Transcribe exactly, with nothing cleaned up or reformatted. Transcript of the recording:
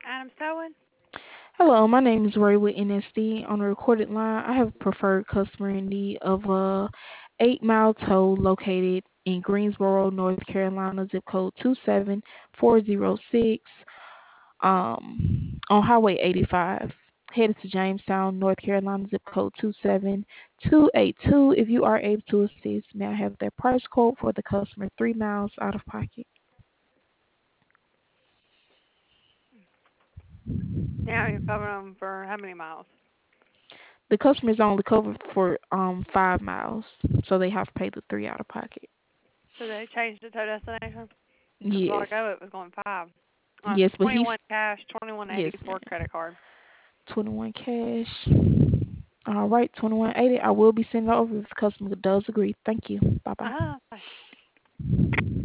Adam Sewing. Hello, my name is Ray with N S D. On the recorded line, I have a preferred customer in need of a eight mile tow located in Greensboro, North Carolina, zip code two seven four zero six, um, on Highway eighty-five. Headed to Jamestown, North Carolina, zip code two seven two eight two. If you are able to assist, may I have their price quote for the customer three miles out of pocket? Now you're covering them for how many miles? The customer is only covered for um five miles, so they have to pay the three out of pocket. So they changed the tow destination? Because a while Yes. ago it was going five. Uh, Yes, but he's twenty-one cash, twenty-one yes, eighty for ma'am. credit card. Twenty one cash. All right, twenty one eighty. I will be sending it over if the customer does agree. Thank you. Bye bye. Uh-huh. Bye.